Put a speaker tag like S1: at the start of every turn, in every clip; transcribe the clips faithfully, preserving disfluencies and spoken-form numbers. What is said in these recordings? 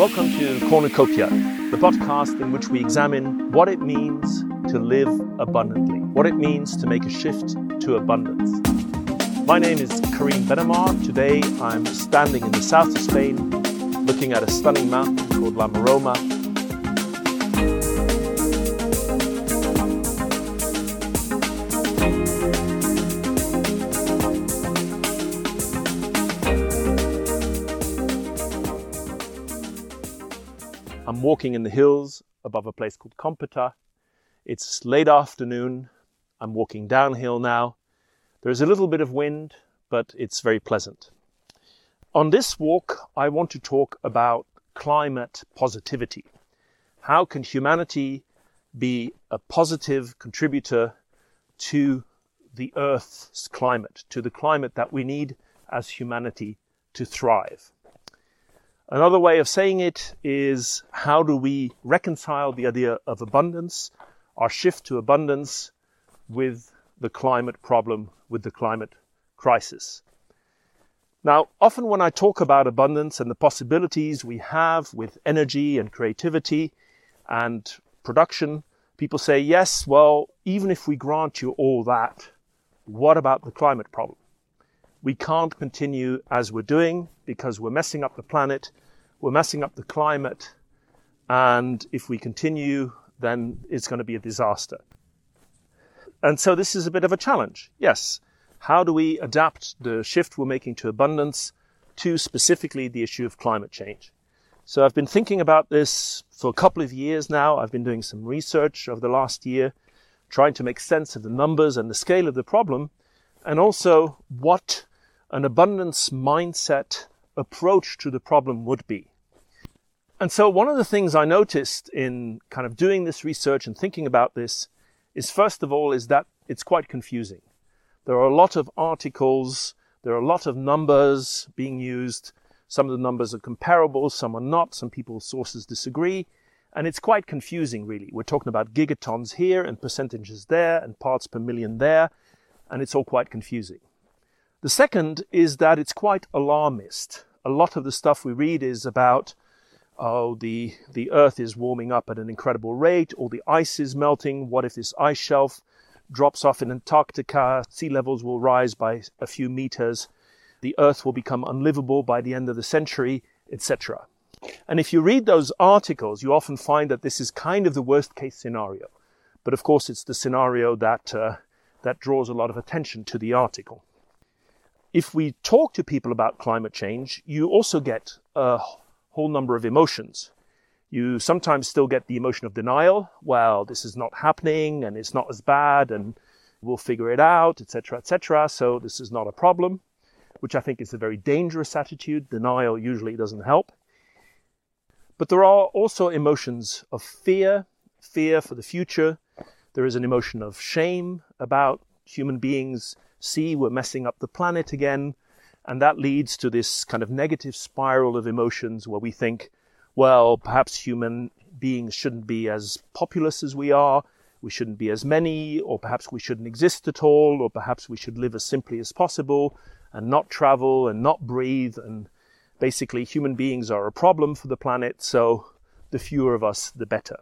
S1: Welcome to Cornucopia, the podcast in which we examine what it means to live abundantly, what it means to make a shift to abundance. My name is Karim Benamar. Today I'm standing in the south of Spain, looking at a stunning mountain called La Maroma. I'm walking in the hills above a place called Competa. It's late afternoon. I'm walking downhill now. There's a little bit of wind, but it's very pleasant. On this walk, I want to talk about climate positivity. How can humanity be a positive contributor to the Earth's climate, to the climate that we need as humanity to thrive? Another way of saying it is, how do we reconcile the idea of abundance, our shift to abundance, with the climate problem, with the climate crisis? Now, often when I talk about abundance and the possibilities we have with energy and creativity and production, people say, yes, well, even if we grant you all that, what about the climate problem? We can't continue as we're doing because we're messing up the planet, we're messing up the climate, and if we continue, then it's going to be a disaster. And so this is a bit of a challenge. Yes, how do we adapt the shift we're making to abundance to specifically the issue of climate change? So I've been thinking about this for a couple of years now. I've been doing some research over the last year, trying to make sense of the numbers and the scale of the problem, and also what an abundance mindset approach to the problem would be. And so one of the things I noticed in kind of doing this research and thinking about this is, first of all, is that it's quite confusing. There are a lot of articles, there are a lot of numbers being used. Some of the numbers are comparable, some are not, some people's sources disagree, and it's quite confusing, really. We're talking about gigatons here and percentages there and parts per million there, and it's all quite confusing. The second is that it's quite alarmist. A lot of the stuff we read is about, oh, the, the Earth is warming up at an incredible rate, or the ice is melting. What if this ice shelf drops off in Antarctica? Sea levels will rise by a few meters. The Earth will become unlivable by the end of the century, et cetera. And if you read those articles, you often find that this is kind of the worst case scenario. But of course, it's the scenario that, uh, that draws a lot of attention to the article. If we talk to people about climate change, you also get a whole number of emotions. You sometimes still get the emotion of denial. Well, this is not happening and it's not as bad and we'll figure it out, et cetera, et cetera. So this is not a problem, which I think is a very dangerous attitude. Denial usually doesn't help. But there are also emotions of fear, fear for the future. There is an emotion of shame about human beings. See, we're messing up the planet again. And that leads to this kind of negative spiral of emotions where we think, well, perhaps human beings shouldn't be as populous as we are. We shouldn't be as many, or perhaps we shouldn't exist at all, or perhaps we should live as simply as possible and not travel and not breathe. And basically, human beings are a problem for the planet, so the fewer of us, the better.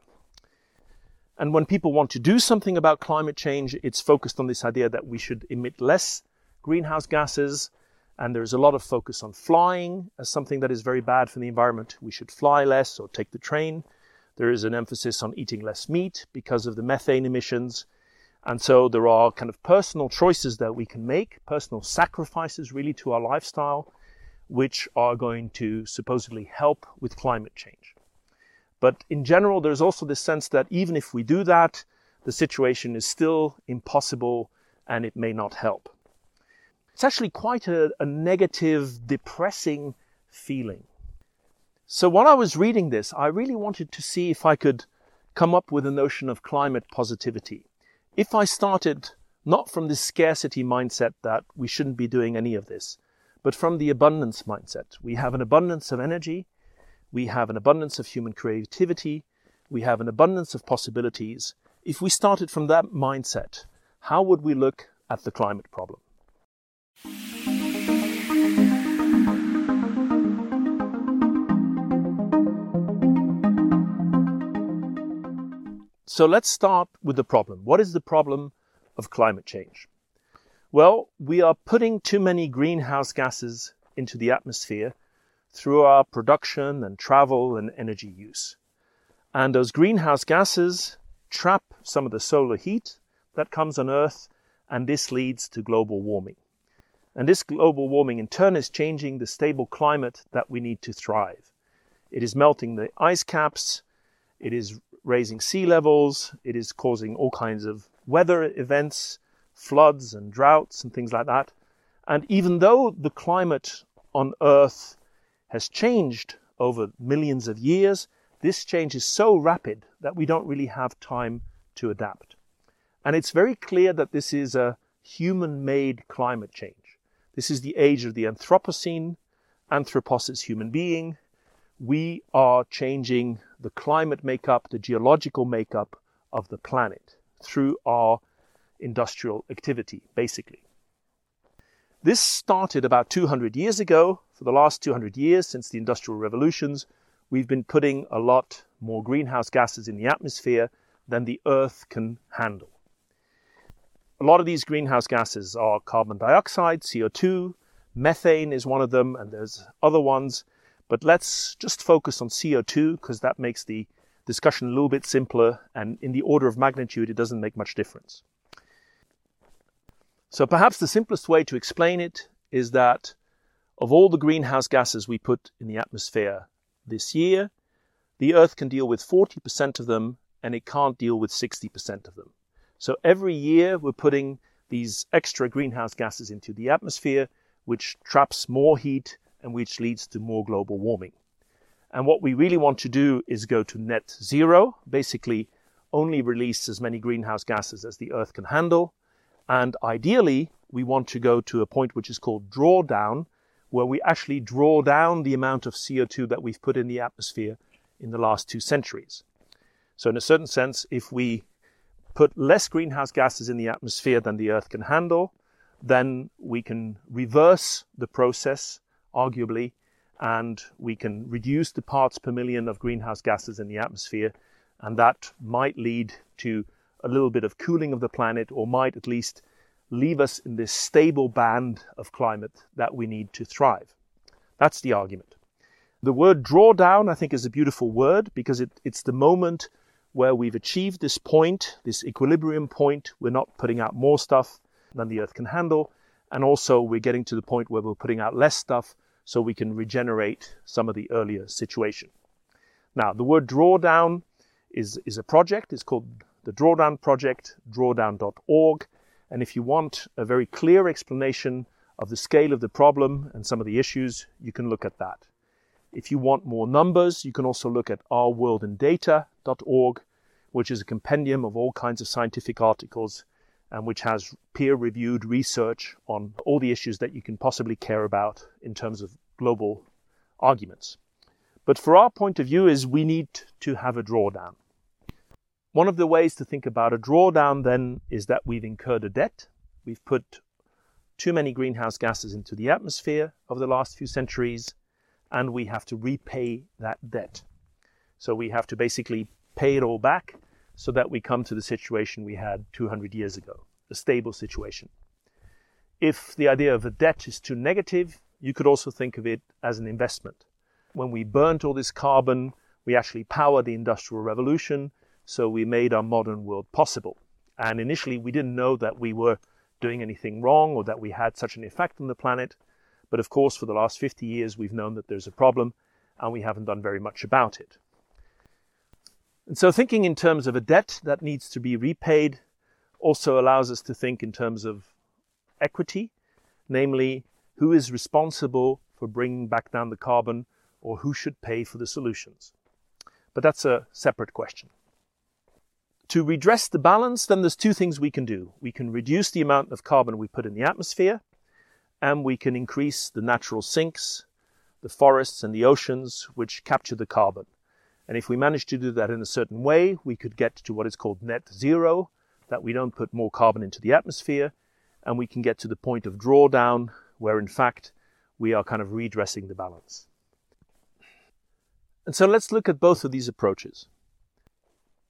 S1: And when people want to do something about climate change, it's focused on this idea that we should emit less greenhouse gases. And there's a lot of focus on flying as something that is very bad for the environment. We should fly less or take the train. There is an emphasis on eating less meat because of the methane emissions. And so there are kind of personal choices that we can make, personal sacrifices really to our lifestyle, which are going to supposedly help with climate change. But in general, there's also this sense that even if we do that, the situation is still impossible and it may not help. It's actually quite a, a negative, depressing feeling. So while I was reading this, I really wanted to see if I could come up with a notion of climate positivity. If I started not from this scarcity mindset that we shouldn't be doing any of this, but from the abundance mindset. We have an abundance of energy. We have an abundance of human creativity. We have an abundance of possibilities. If we started from that mindset, how would we look at the climate problem? So let's start with the problem. What is the problem of climate change? Well, we are putting too many greenhouse gases into the atmosphere through our production and travel and energy use. And those greenhouse gases trap some of the solar heat that comes on Earth, and this leads to global warming. And this global warming in turn is changing the stable climate that we need to thrive. It is melting the ice caps, it is raising sea levels, it is causing all kinds of weather events, floods and droughts and things like that. And even though the climate on Earth has changed over millions of years, this change is so rapid that we don't really have time to adapt. And it's very clear that this is a human-made climate change. This is the age of the Anthropocene, Anthropos is human being. We are changing the climate makeup, the geological makeup of the planet through our industrial activity, basically. This started about two hundred years ago. For the last two hundred years, since the Industrial Revolutions, we've been putting a lot more greenhouse gases in the atmosphere than the Earth can handle. A lot of these greenhouse gases are carbon dioxide, C O two, methane is one of them, and there's other ones. But let's just focus on C O two because that makes the discussion a little bit simpler, and in the order of magnitude, it doesn't make much difference. So perhaps the simplest way to explain it is that of all the greenhouse gases we put in the atmosphere this year, the Earth can deal with forty percent of them and it can't deal with sixty percent of them. So every year we're putting these extra greenhouse gases into the atmosphere, which traps more heat and which leads to more global warming. And what we really want to do is go to net zero, basically only release as many greenhouse gases as the Earth can handle. And ideally, we want to go to a point which is called drawdown, where we actually draw down the amount of C O two that we've put in the atmosphere in the last two centuries. So in a certain sense, if we put less greenhouse gases in the atmosphere than the Earth can handle, then we can reverse the process, arguably, and we can reduce the parts per million of greenhouse gases in the atmosphere, and that might lead to a little bit of cooling of the planet, or might at least leave us in this stable band of climate that we need to thrive. That's the argument. The word drawdown, I think, is a beautiful word because it, it's the moment where we've achieved this point, this equilibrium point. We're not putting out more stuff than the Earth can handle, and also we're getting to the point where we're putting out less stuff so we can regenerate some of the earlier situation. Now, the word drawdown is, is a project. It's called the Drawdown Project, drawdown dot org. And if you want a very clear explanation of the scale of the problem and some of the issues, you can look at that. If you want more numbers, you can also look at our world in data dot org, which is a compendium of all kinds of scientific articles and which has peer-reviewed research on all the issues that you can possibly care about in terms of global arguments. But for our point of view is we need to have a drawdown. One of the ways to think about a drawdown then is that we've incurred a debt. We've put too many greenhouse gases into the atmosphere over the last few centuries, and we have to repay that debt. So we have to basically pay it all back so that we come to the situation we had two hundred years ago, a stable situation. If the idea of a debt is too negative, you could also think of it as an investment. When we burnt all this carbon, we actually powered the Industrial Revolution, so we made our modern world possible. And initially we didn't know that we were doing anything wrong or that we had such an effect on the planet. But of course, for the last fifty years, we've known that there's a problem and we haven't done very much about it. And so thinking in terms of a debt that needs to be repaid also allows us to think in terms of equity, namely who is responsible for bringing back down the carbon or who should pay for the solutions. But that's a separate question. To redress the balance, then there's two things we can do. We can reduce the amount of carbon we put in the atmosphere, and we can increase the natural sinks, the forests and the oceans, which capture the carbon. And if we manage to do that in a certain way, we could get to what is called net zero, that we don't put more carbon into the atmosphere, and we can get to the point of drawdown, where in fact we are kind of redressing the balance. And so let's look at both of these approaches.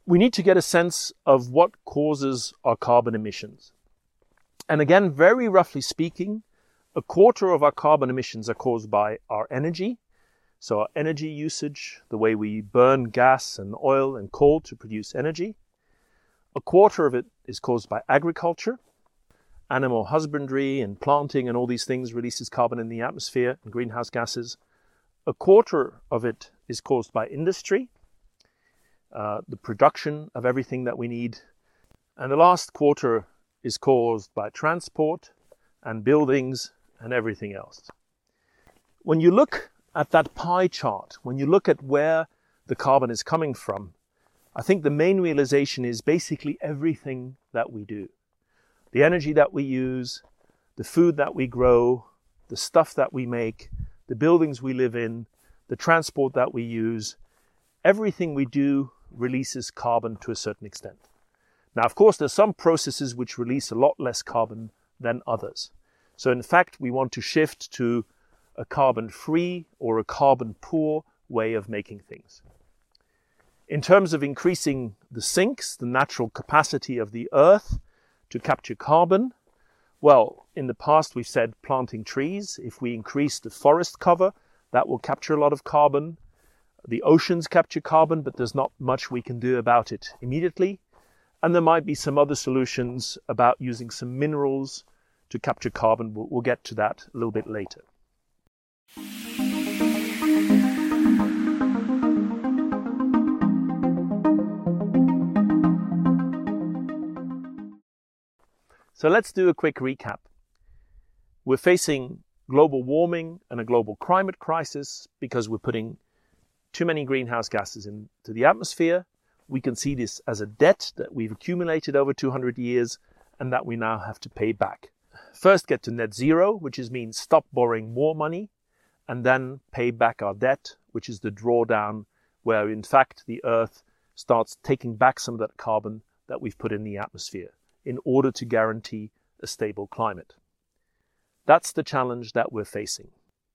S1: we need to get a sense of what causes our carbon emissions. And again, very roughly speaking, a quarter of our carbon emissions are caused by our energy. So our energy usage, the way we burn gas and oil and coal to produce energy. A quarter of it is caused by agriculture. Animal husbandry and planting and all these things releases carbon in the atmosphere and greenhouse gases. A quarter of it is caused by industry, uh, the production of everything that we need. And the last quarter is caused by transport and buildings and everything else. When you look at that pie chart, when you look at where the carbon is coming from, I think the main realization is basically everything that we do. The energy that we use, the food that we grow, the stuff that we make, the buildings we live in, the transport that we use, everything we do releases carbon to a certain extent. Now, of course, there's some processes which release a lot less carbon than others. So in fact, we want to shift to a carbon-free or a carbon-poor way of making things. In terms of increasing the sinks, the natural capacity of the earth to capture carbon, well, in the past we've said planting trees. If we increase the forest cover, that will capture a lot of carbon. The oceans capture carbon, but there's not much we can do about it immediately. And there might be some other solutions about using some minerals to capture carbon. We'll, we'll get to that a little bit later. So let's do a quick recap. We're facing global warming and a global climate crisis because we're putting too many greenhouse gases into the atmosphere. We can see this as a debt that we've accumulated over two hundred years and that we now have to pay back. First, get to net zero, which is means stop borrowing more money, and then pay back our debt, which is the drawdown, where in fact the Earth starts taking back some of that carbon that we've put in the atmosphere in order to guarantee a stable climate. That's the challenge that we're facing.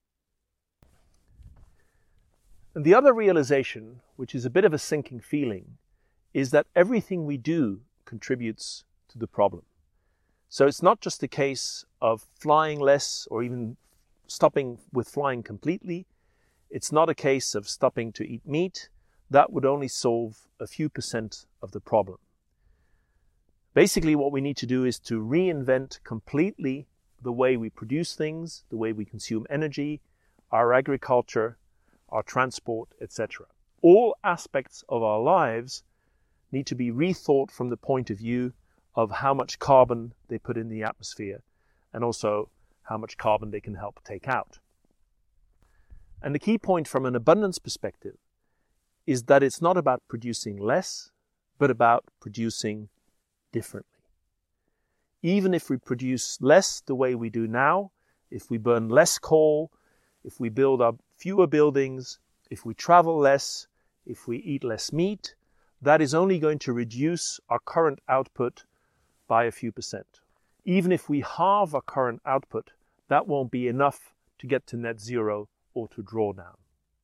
S1: And the other realization, which is a bit of a sinking feeling, is that everything we do contributes to the problem. So it's not just a case of flying less or even stopping with flying completely. It's not a case of stopping to eat meat. That would only solve a few percent of the problem. Basically, what we need to do is to reinvent completely the way we produce things, the way we consume energy, our agriculture, our transport, et cetera. All aspects of our lives need to be rethought from the point of view of how much carbon they put in the atmosphere and also how much carbon they can help take out. And the key point from an abundance perspective is that it's not about producing less, but about producing differently. Even if we produce less the way we do now, if we burn less coal, if we build up fewer buildings, if we travel less, if we eat less meat, that is only going to reduce our current output by a few percent. Even if we halve our current output, that won't be enough to get to net zero or to draw down.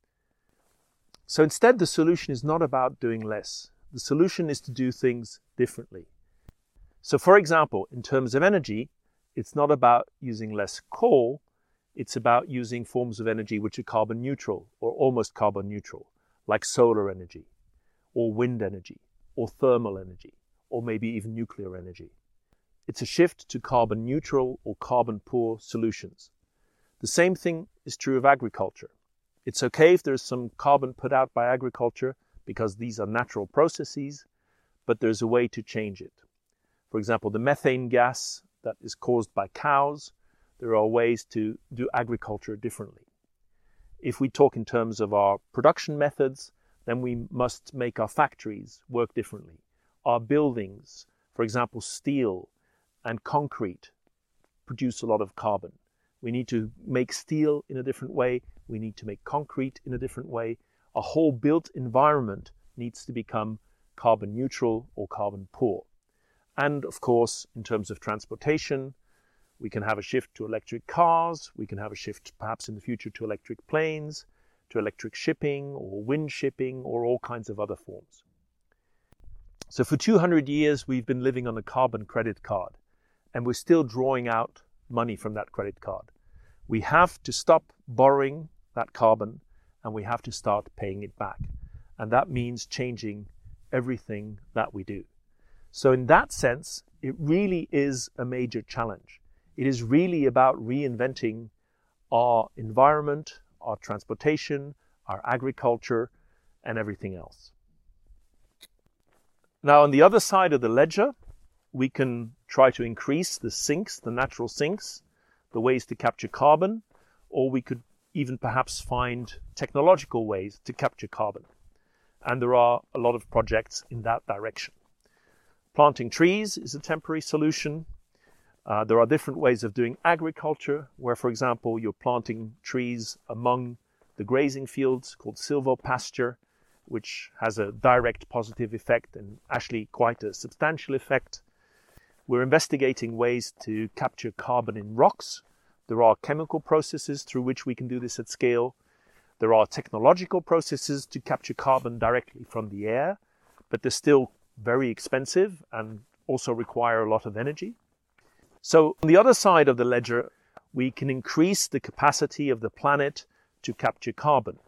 S1: So instead, the solution is not about doing less. The solution is to do things differently. So for example, in terms of energy, it's not about using less coal, it's about using forms of energy which are carbon neutral or almost carbon neutral, like solar energy, or wind energy, or thermal energy, or maybe even nuclear energy. It's a shift to carbon neutral or carbon poor solutions. The same thing is true of agriculture. It's okay if there's some carbon put out by agriculture because these are natural processes, but there's a way to change it. For example, the methane gas that is caused by cows, there are ways to do agriculture differently. If we talk in terms of our production methods, then we must make our factories work differently. Our buildings, for example, steel and concrete, produce a lot of carbon. We need to make steel in a different way. We need to make concrete in a different way. Our whole built environment needs to become carbon neutral or carbon poor. And of course, in terms of transportation, we can have a shift to electric cars. We can have a shift perhaps in the future to electric planes, to electric shipping or wind shipping or all kinds of other forms. So for two hundred years, we've been living on a carbon credit card, and we're still drawing out money from that credit card. We have to stop borrowing that carbon, and we have to start paying it back. And that means changing everything that we do. So in that sense, it really is a major challenge. It is really about reinventing our environment, our transportation, our agriculture, and everything else. Now, on the other side of the ledger, we can try to increase the sinks, the natural sinks, the ways to capture carbon, or we could even perhaps find technological ways to capture carbon. And there are a lot of projects in that direction. Planting trees is a temporary solution. Uh, there are different ways of doing agriculture, where, for example, you're planting trees among the grazing fields called silvopasture, which has a direct positive effect and actually quite a substantial effect. We're investigating ways to capture carbon in rocks. There are chemical processes through which we can do this at scale. There are technological processes to capture carbon directly from the air, but they're still very expensive and also require a lot of energy. So on the other side of the ledger, we can increase the capacity of the planet to capture carbon.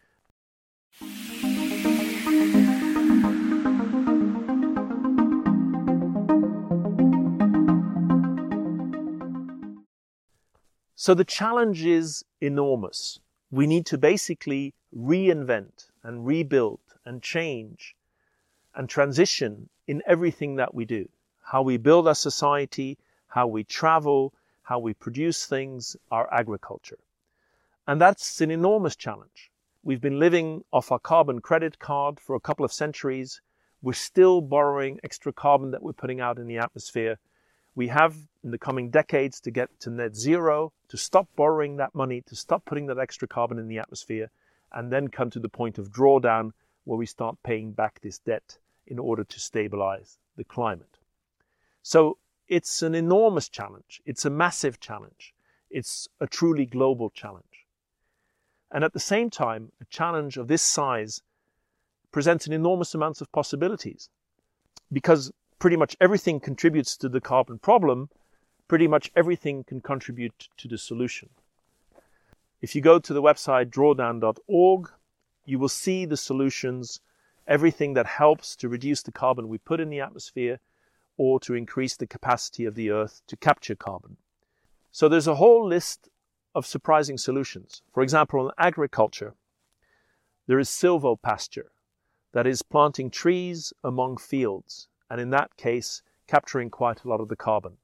S1: So the challenge is enormous. We need to basically reinvent and rebuild and change and transition in everything that we do. How we build our society, how we travel, how we produce things, our agriculture. And that's an enormous challenge. We've been living off our carbon credit card for a couple of centuries. We're still borrowing extra carbon that we're putting out in the atmosphere. We have in the coming decades to get to net zero, to stop borrowing that money, to stop putting that extra carbon in the atmosphere, and then come to the point of drawdown where we start paying back this debt in order to stabilize the climate. So it's an enormous challenge. It's a massive challenge. It's a truly global challenge. And at the same time, a challenge of this size presents an enormous amount of possibilities, because pretty much everything contributes to the carbon problem. Pretty much everything can contribute to the solution. If you go to the website drawdown dot org, you will see the solutions, everything that helps to reduce the carbon we put in the atmosphere or to increase the capacity of the Earth to capture carbon. So there's a whole list of surprising solutions. For example, in agriculture, there is silvopasture, that is planting trees among fields, and in that case, capturing quite a lot of the carbon.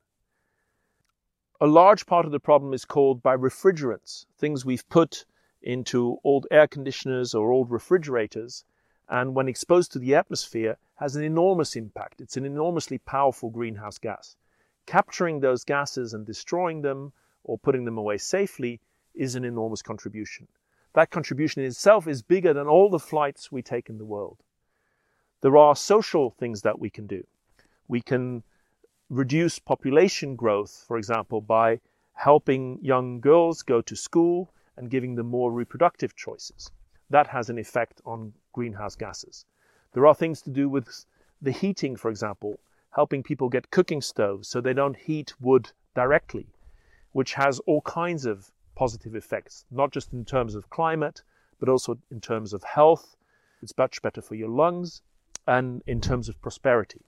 S1: A large part of the problem is caused by refrigerants, things we've put into old air conditioners or old refrigerators, and when exposed to the atmosphere, has an enormous impact. It's an enormously powerful greenhouse gas. Capturing those gases and destroying them or putting them away safely is an enormous contribution. That contribution in itself is bigger than all the flights we take in the world. There are social things that we can do. We can reduce population growth, for example, by helping young girls go to school and giving them more reproductive choices. That has an effect on greenhouse gases. There are things to do with the heating, for example, helping people get cooking stoves so they don't heat wood directly, which has all kinds of positive effects, not just in terms of climate, but also in terms of health. It's much better for your lungs, and in terms of prosperity.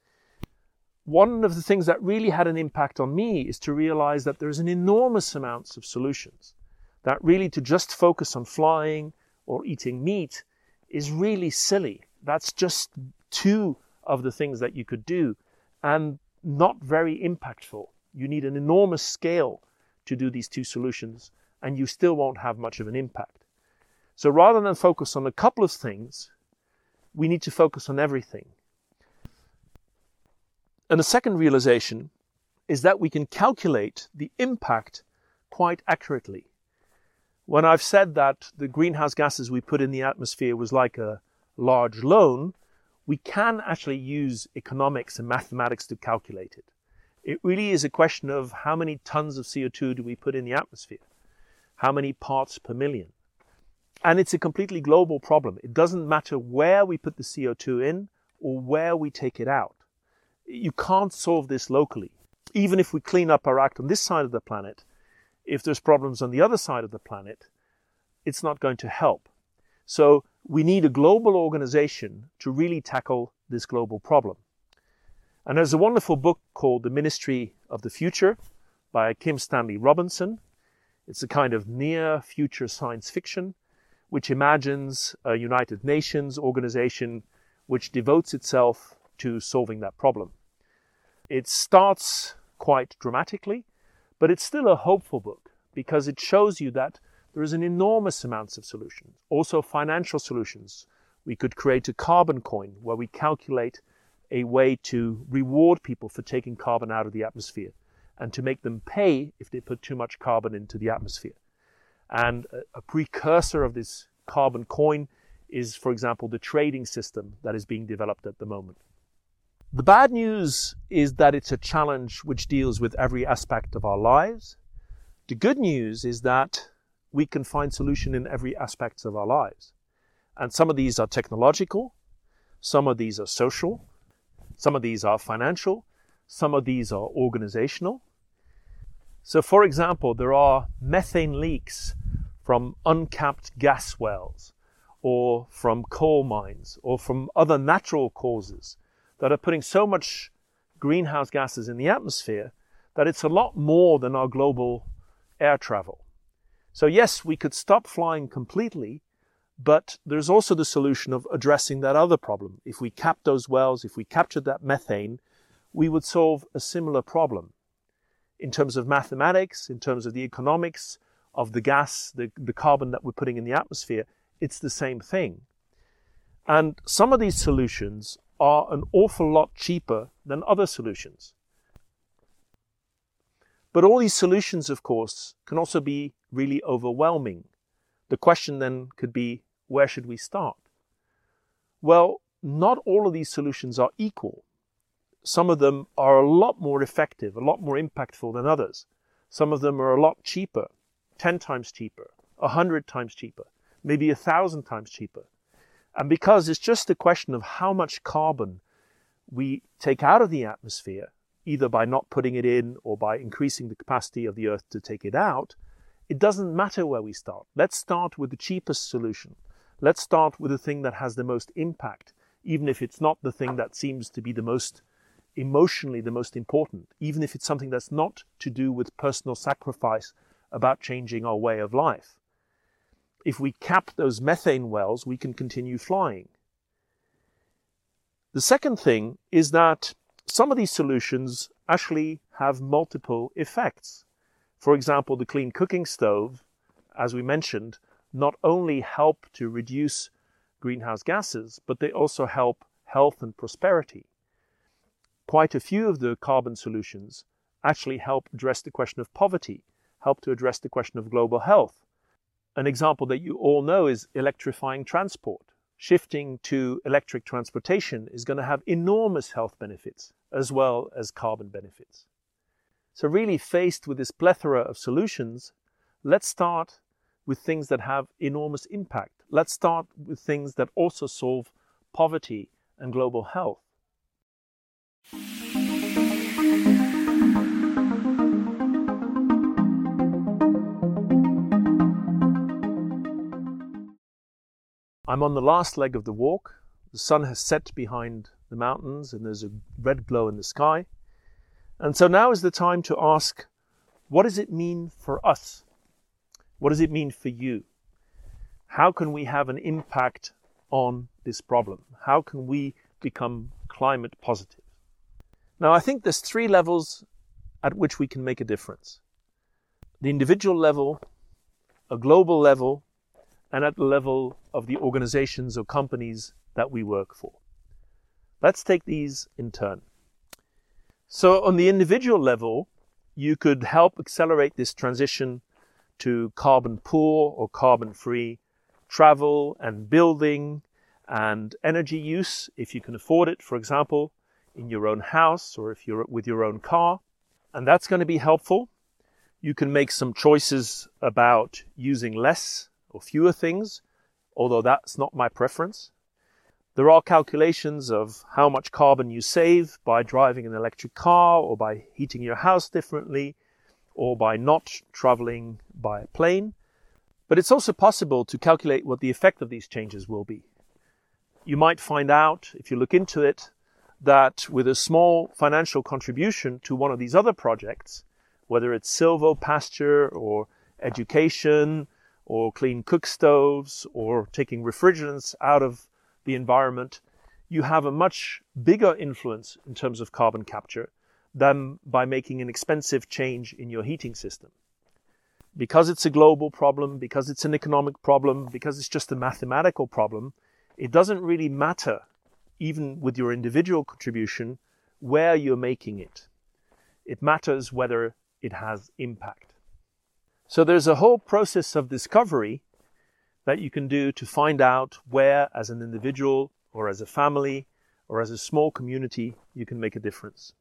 S1: One of the things that really had an impact on me is to realize that there's an enormous amount of solutions, that really to just focus on flying or eating meat is really silly. That's just two of the things that you could do and not very impactful. You need an enormous scale to do these two solutions, and you still won't have much of an impact. So rather than focus on a couple of things, we need to focus on everything. And the second realization is that we can calculate the impact quite accurately. When I've said that the greenhouse gases we put in the atmosphere was like a large loan, we can actually use economics and mathematics to calculate it. It really is a question of how many tons of C O two do we put in the atmosphere? How many parts per million? And it's a completely global problem. It doesn't matter where we put the C O two in or where we take it out. You can't solve this locally. Even if we clean up our act on this side of the planet, if there's problems on the other side of the planet, it's not going to help. So we need a global organization to really tackle this global problem. And there's a wonderful book called The Ministry of the Future by Kim Stanley Robinson. It's a kind of near future science fiction which imagines a United Nations organization which devotes itself to solving that problem. It starts quite dramatically, but it's still a hopeful book because it shows you that there is an enormous amount of solutions, also financial solutions. We could create a carbon coin where we calculate a way to reward people for taking carbon out of the atmosphere and to make them pay if they put too much carbon into the atmosphere. And a, a precursor of this carbon coin is, for example, the trading system that is being developed at the moment. The bad news is that it's a challenge which deals with every aspect of our lives. The good news is that we can find solution in every aspect of our lives. And some of these are technological, some of these are social, some of these are financial, some of these are organizational. So, for example, there are methane leaks from uncapped gas wells or from coal mines or from other natural causes that are putting so much greenhouse gases in the atmosphere that it's a lot more than our global air travel. So yes, we could stop flying completely, but there's also the solution of addressing that other problem. If we cap those wells, if we captured that methane, we would solve a similar problem. In terms of mathematics, in terms of the economics of the gas, the, the carbon that we're putting in the atmosphere, it's the same thing. And some of these solutions are an awful lot cheaper than other solutions. But all these solutions, of course, can also be really overwhelming. The question then could be, where should we start? Well, not all of these solutions are equal. Some of them are a lot more effective, a lot more impactful than others. Some of them are a lot cheaper, ten times cheaper, a hundred times cheaper, maybe a thousand times cheaper. And because it's just a question of how much carbon we take out of the atmosphere, either by not putting it in or by increasing the capacity of the Earth to take it out, it doesn't matter where we start. Let's start with the cheapest solution. Let's start with the thing that has the most impact, even if it's not the thing that seems to be the most emotionally the most important, even if it's something that's not to do with personal sacrifice about changing our way of life. If we cap those methane wells, we can continue flying. The second thing is that some of these solutions actually have multiple effects. For example, the clean cooking stove, as we mentioned, not only help to reduce greenhouse gases, but they also help health and prosperity. Quite a few of the carbon solutions actually help address the question of poverty, help to address the question of global health. An example that you all know is electrifying transport. Shifting to electric transportation is going to have enormous health benefits as well as carbon benefits. So really, faced with this plethora of solutions, let's start with things that have enormous impact. Let's start with things that also solve poverty and global health. I'm on the last leg of the walk. The sun has set behind the mountains and there's a red glow in the sky. And so now is the time to ask, what does it mean for us? What does it mean for you? How can we have an impact on this problem? How can we become climate positive? Now, I think there's three levels at which we can make a difference. The individual level, a global level, and at the level of the organizations or companies that we work for. Let's take these in turn. So on the individual level, you could help accelerate this transition to carbon poor or carbon free travel and building and energy use, if you can afford it, for example, in your own house or if you're with your own car. And that's going to be helpful. You can make some choices about using less or fewer things, although that's not my preference. There are calculations of how much carbon you save by driving an electric car, or by heating your house differently, or by not traveling by plane. But it's also possible to calculate what the effect of these changes will be. You might find out, if you look into it, that with a small financial contribution to one of these other projects, whether it's silvopasture or education or clean cook stoves or taking refrigerants out of the environment, you have a much bigger influence in terms of carbon capture than by making an expensive change in your heating system. Because it's a global problem, because it's an economic problem, because it's just a mathematical problem, it doesn't really matter, even with your individual contribution, where you're making it. It matters whether it has impact. So there's a whole process of discovery that you can do to find out where, as an individual or as a family or as a small community, you can make a difference.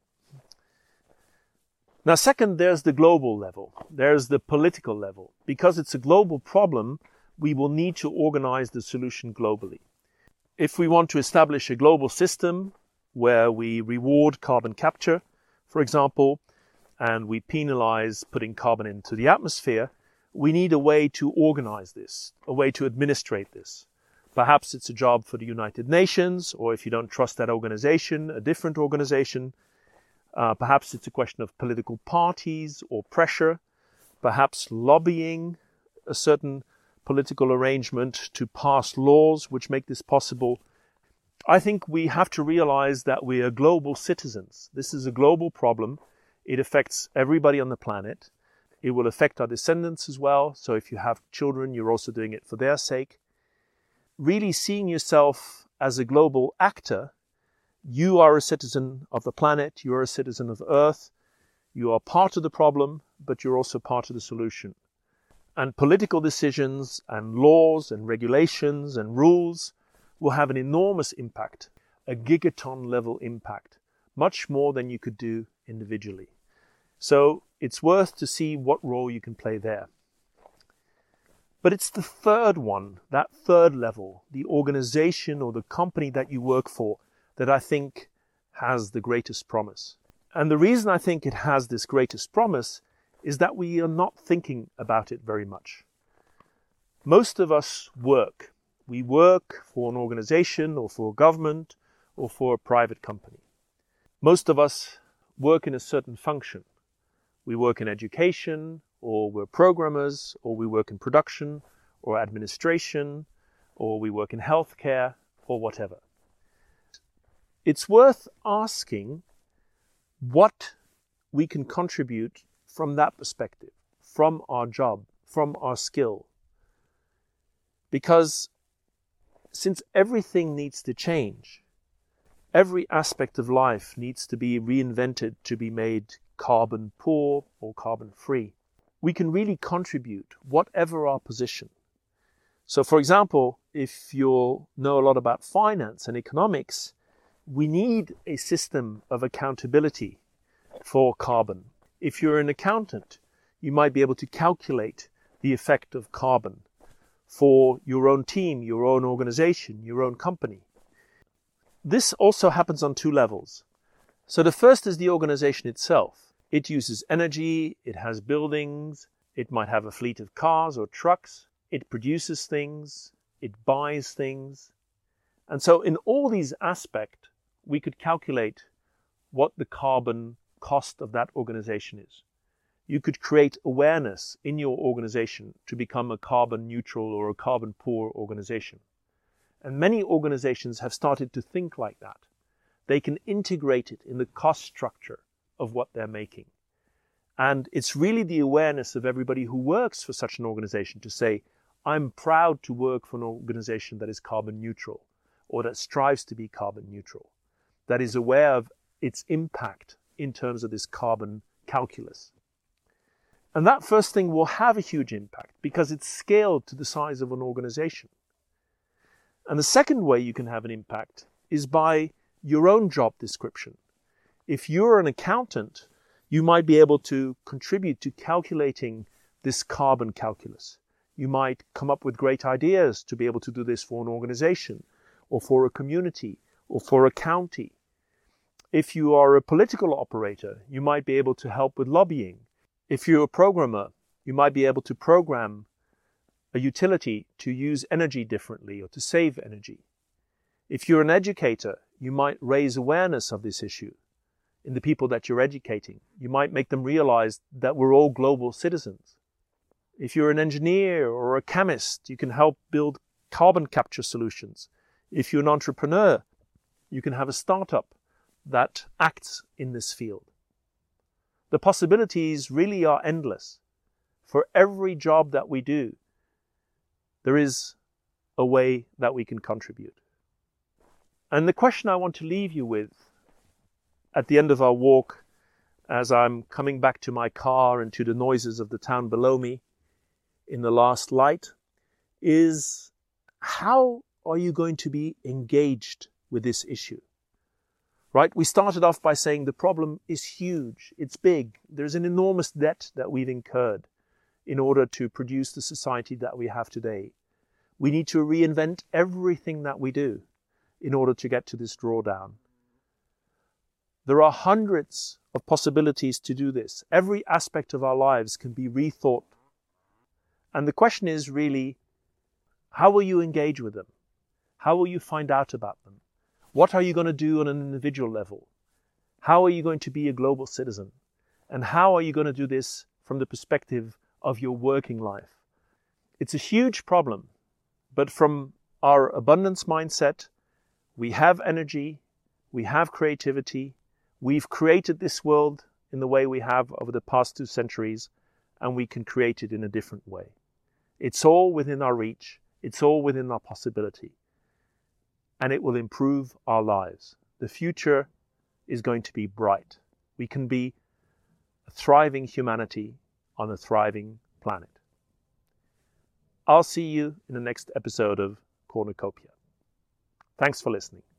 S1: Now, second, there's the global level. There's the political level. Because it's a global problem, we will need to organize the solution globally. If we want to establish a global system where we reward carbon capture, for example, and we penalize putting carbon into the atmosphere, we need a way to organize this, a way to administrate this. Perhaps it's a job for the United Nations, or if you don't trust that organization, a different organization. Uh, perhaps it's a question of political parties or pressure, perhaps lobbying a certain political arrangement to pass laws which make this possible. I think we have to realize that we are global citizens. This is a global problem. It affects everybody on the planet. It will affect our descendants as well. So if you have children, you're also doing it for their sake. Really seeing yourself as a global actor, you are a citizen of the planet, you are a citizen of Earth, you are part of the problem, but you're also part of the solution. And political decisions and laws and regulations and rules will have an enormous impact, a gigaton level impact, much more than you could do individually. So it's worth to see what role you can play there. But it's the third one, that third level, the organization or the company that you work for, that I think has the greatest promise. And the reason I think it has this greatest promise is that we are not thinking about it very much. Most of us work. We work for an organization or for a government or for a private company. Most of us work in a certain function. We work in education, or we're programmers, or we work in production or administration, or we work in healthcare or whatever. It's worth asking what we can contribute from that perspective, from our job, from our skill. Because since everything needs to change, every aspect of life needs to be reinvented to be made carbon poor or carbon free, we can really contribute whatever our position. So for example, if you know a lot about finance and economics, we need a system of accountability for carbon. If you're an accountant, you might be able to calculate the effect of carbon for your own team, your own organization, your own company. This also happens on two levels. So the first is the organization itself. It uses energy, it has buildings, it might have a fleet of cars or trucks, it produces things, it buys things. And so in all these aspects, we could calculate what the carbon cost of that organization is. You could create awareness in your organization to become a carbon neutral or a carbon poor organization. And many organizations have started to think like that. They can integrate it in the cost structure of what they're making. And it's really the awareness of everybody who works for such an organization to say, I'm proud to work for an organization that is carbon neutral or that strives to be carbon neutral, that is aware of its impact in terms of this carbon calculus. And that first thing will have a huge impact because it's scaled to the size of an organization. And the second way you can have an impact is by your own job description. If you're an accountant, you might be able to contribute to calculating this carbon calculus. You might come up with great ideas to be able to do this for an organization. or for a community or for a county. If you are a political operator, you might be able to help with lobbying. If you're a programmer, you might be able to program a utility to use energy differently or to save energy. If you're an educator, you might raise awareness of this issue in the people that you're educating. You might make them realize that we're all global citizens. If you're an engineer or a chemist, you can help build carbon capture solutions. If you're an entrepreneur, you can have a startup that acts in this field. The possibilities really are endless. For every job that we do, there is a way that we can contribute. And the question I want to leave you with at the end of our walk, as I'm coming back to my car and to the noises of the town below me in the last light, is how are you going to be engaged with this issue? Right? We started off by saying the problem is huge. It's big. There's an enormous debt that we've incurred in order to produce the society that we have today. We need to reinvent everything that we do in order to get to this drawdown. There are hundreds of possibilities to do this. Every aspect of our lives can be rethought. And the question is really, how will you engage with them? How will you find out about them? What are you going to do on an individual level? How are you going to be a global citizen? And how are you going to do this from the perspective of your working life? It's a huge problem, but from our abundance mindset, we have energy, we have creativity, we've created this world in the way we have over the past two centuries, and we can create it in a different way. It's all within our reach, it's all within our possibility. And it will improve our lives. The future is going to be bright. We can be a thriving humanity on a thriving planet. I'll see you in the next episode of Cornucopia. Thanks for listening.